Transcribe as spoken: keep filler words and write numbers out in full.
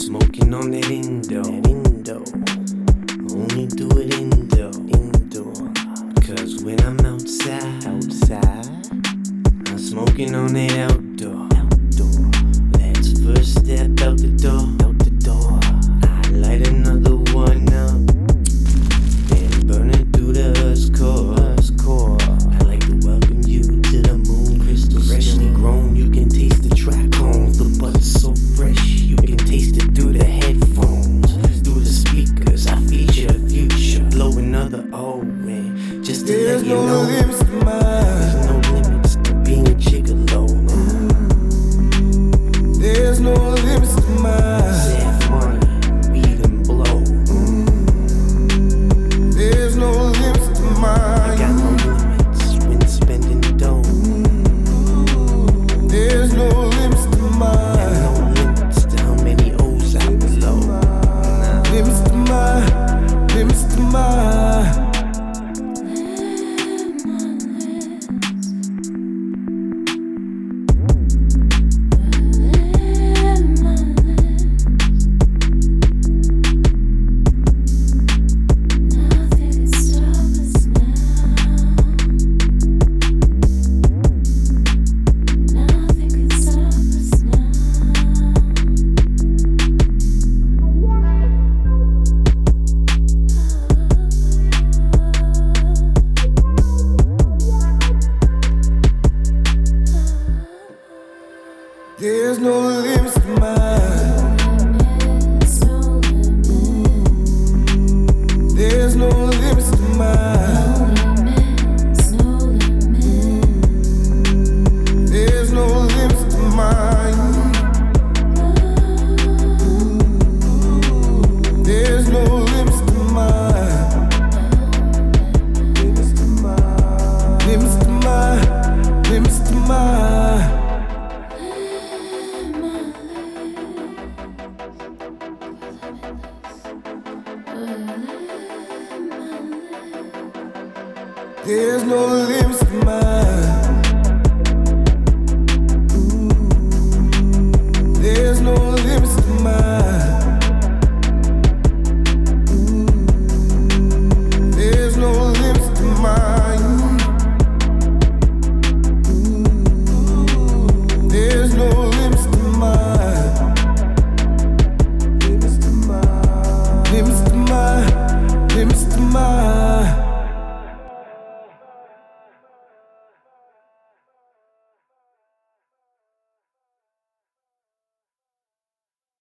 Smoking on that Indo, that Indo. Only do it indoor, indoor. Cause when I'm outside, outside, I'm smoking on that outdoor, outdoor. That's first step out the door, out the door. I light another one up, then burn it through the husk core, husk core. I like to welcome you to the moon, crystal freshly grown. You can taste the track home, the but's so fresh. You can taste it through the headphones, through the speakers. I feature the future, blow another O in, just to There's let you no know. limits to mine. There's no limits to being a gigolo. There's no limits to mine. Save money, weed and blow. There's no limits to I got mine. no limits when spending dough. There's no limits to Got mine. no limits to how many O's I blow. Nah. Limits to mine. Limits to mine. There's no limits to mine. There's no limits to mine. There's no limits to mine. There's no limits to mine. Limits to mine. Limits to mine. Limits to mine. There's no limits to mine.